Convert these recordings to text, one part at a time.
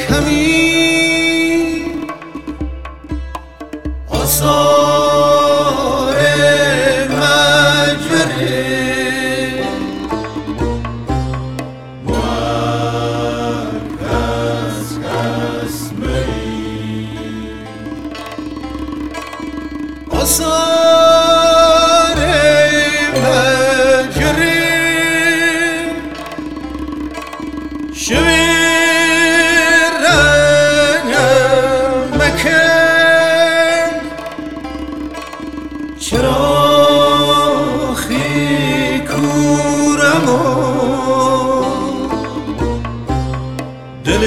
کمی آثار مجره مرکز کسمه آثار مجره چرا خیکورم و دل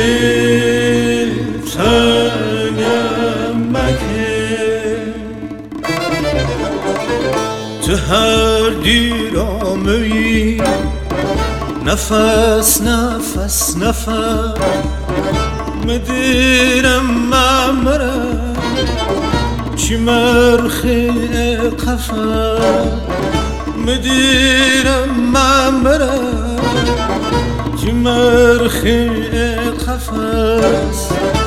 تنگم مکن تو هر دیرامه‌ای نفس نفس نفس مدیرم ممرم چی مرخی قفا مدیرم ممرم چی مرخی قفص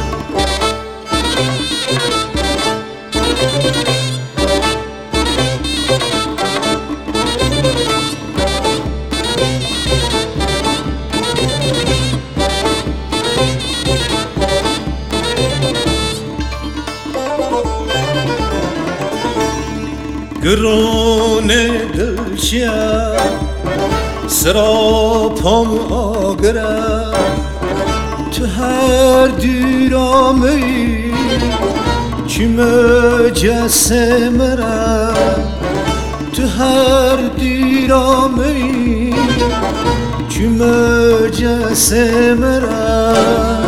گرون دلشیم سراپام آگرم تو هر دیرامه‌ای چی مجسمرم تو هر دیرامه‌ای چی مجسمرم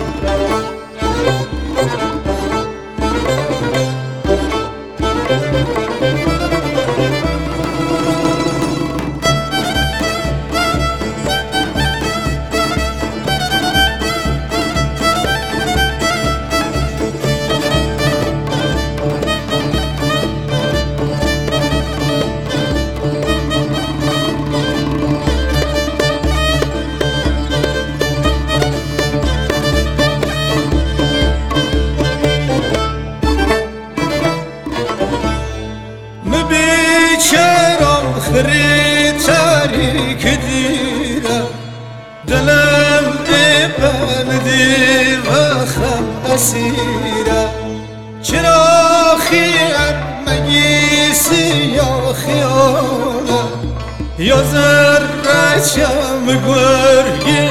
چرام خری تاریک دیرم دلم بندی و خم اسیرم چرا خیال مگیسی یا خیالم یا ذره‌چم گرگی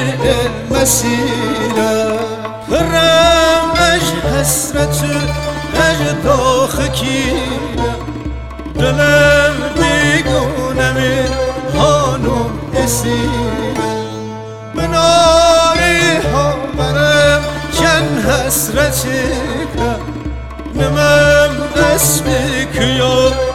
مسیرم پرم اج حسرت اج داخکیرم دلم دیگونمی هانم اسیرم بناری ها برم چند حسرتی کنم نمم اسمی که